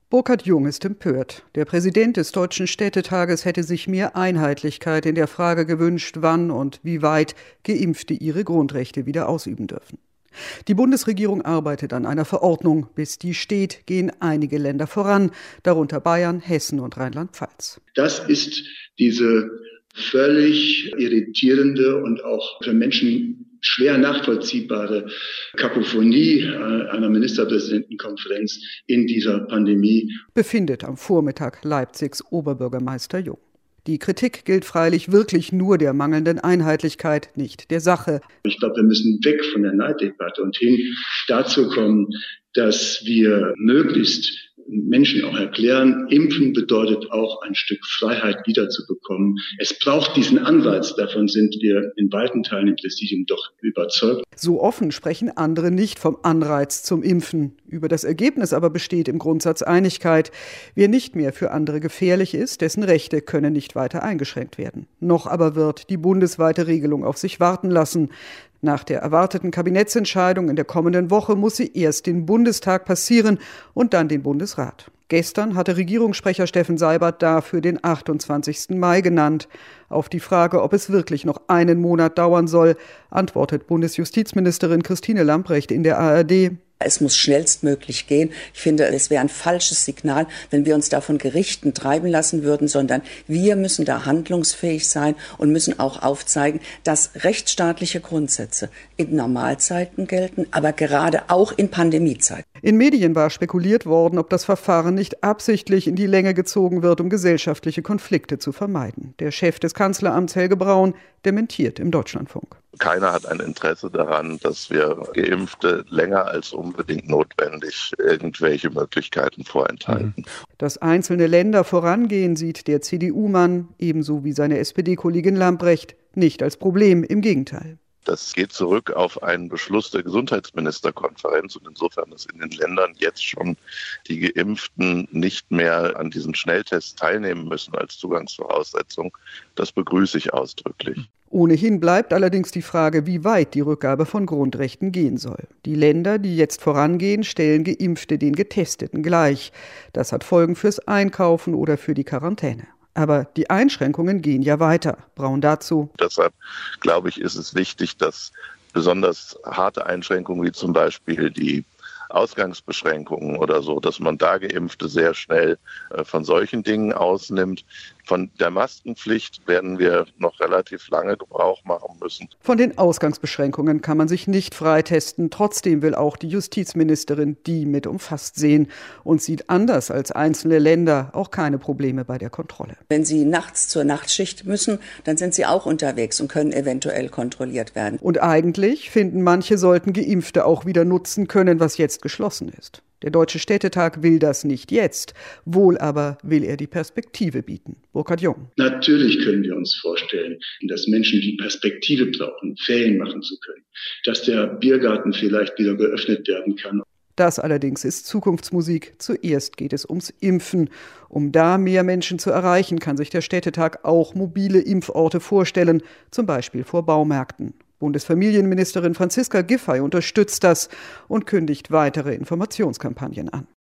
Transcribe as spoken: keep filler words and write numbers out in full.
Burkhard Jung ist empört. Der Präsident des Deutschen Städtetages hätte sich mehr Einheitlichkeit in der Frage gewünscht, wann und wie weit Geimpfte ihre Grundrechte wieder ausüben dürfen. Die Bundesregierung arbeitet an einer Verordnung. Bis die steht, gehen einige Länder voran, darunter Bayern, Hessen und Rheinland-Pfalz. Das ist diese völlig irritierende und auch für Menschen schwer nachvollziehbare Kakophonie einer Ministerpräsidentenkonferenz in dieser Pandemie, befindet am Vormittag Leipzigs Oberbürgermeister Jung. Die Kritik gilt freilich wirklich nur der mangelnden Einheitlichkeit, nicht der Sache. Ich glaube, wir müssen weg von der Neiddebatte und hin dazu kommen, dass wir möglichst Menschen auch erklären, Impfen bedeutet auch ein Stück Freiheit wiederzubekommen. Es braucht diesen Anreiz, davon sind wir in weiten Teilen im Präsidium doch überzeugt. So offen sprechen andere nicht vom Anreiz zum Impfen. Über das Ergebnis aber besteht im Grundsatz Einigkeit. Wer nicht mehr für andere gefährlich ist, dessen Rechte können nicht weiter eingeschränkt werden. Noch aber wird die bundesweite Regelung auf sich warten lassen. Nach der erwarteten Kabinettsentscheidung in der kommenden Woche muss sie erst den Bundestag passieren und dann den Bundesrat. Gestern hatte Regierungssprecher Steffen Seibert dafür den achtundzwanzigsten Mai genannt. Auf die Frage, ob es wirklich noch einen Monat dauern soll, antwortet Bundesjustizministerin Christine Lambrecht in der A R D. Es muss schnellstmöglich gehen. Ich finde, es wäre ein falsches Signal, wenn wir uns da von Gerichten treiben lassen würden, sondern wir müssen da handlungsfähig sein und müssen auch aufzeigen, dass rechtsstaatliche Grundsätze in Normalzeiten gelten, aber gerade auch in Pandemiezeiten. In Medien war spekuliert worden, ob das Verfahren nicht absichtlich in die Länge gezogen wird, um gesellschaftliche Konflikte zu vermeiden. Der Chef des Kanzleramts, Helge Braun, dementiert im Deutschlandfunk. Keiner hat ein Interesse daran, dass wir Geimpfte länger als unbedingt notwendig irgendwelche Möglichkeiten vorenthalten. Dass einzelne Länder vorangehen, sieht der C D U-Mann, ebenso wie seine S P D-Kollegin Lambrecht, nicht als Problem, im Gegenteil. Das geht zurück auf einen Beschluss der Gesundheitsministerkonferenz und insofern, dass in den Ländern jetzt schon die Geimpften nicht mehr an diesen Schnelltests teilnehmen müssen als Zugangsvoraussetzung. Das begrüße ich ausdrücklich. Ohnehin bleibt allerdings die Frage, wie weit die Rückgabe von Grundrechten gehen soll. Die Länder, die jetzt vorangehen, stellen Geimpfte den Getesteten gleich. Das hat Folgen fürs Einkaufen oder für die Quarantäne. Aber die Einschränkungen gehen ja weiter. Braun dazu. Deshalb, glaube ich, ist es wichtig, dass besonders harte Einschränkungen wie zum Beispiel die Ausgangsbeschränkungen oder so, dass man da Geimpfte sehr schnell äh, von solchen Dingen ausnimmt. Von der Maskenpflicht werden wir noch relativ lange Gebrauch machen müssen. Von den Ausgangsbeschränkungen kann man sich nicht freitesten. Trotzdem will auch die Justizministerin die mit umfasst sehen und sieht anders als einzelne Länder auch keine Probleme bei der Kontrolle. Wenn Sie nachts zur Nachtschicht müssen, dann sind Sie auch unterwegs und können eventuell kontrolliert werden. Und eigentlich finden manche, sollten Geimpfte auch wieder nutzen können, was jetzt geschlossen ist. Der Deutsche Städtetag will das nicht jetzt, wohl aber will er die Perspektive bieten. Burkhard Jung. Natürlich können wir uns vorstellen, dass Menschen, die Perspektive brauchen, Ferien machen zu können, dass der Biergarten vielleicht wieder geöffnet werden kann. Das allerdings ist Zukunftsmusik. Zuerst geht es ums Impfen. Um da mehr Menschen zu erreichen, kann sich der Städtetag auch mobile Impforte vorstellen, zum Beispiel vor Baumärkten. Bundesfamilienministerin Franziska Giffey unterstützt das und kündigt weitere Informationskampagnen an.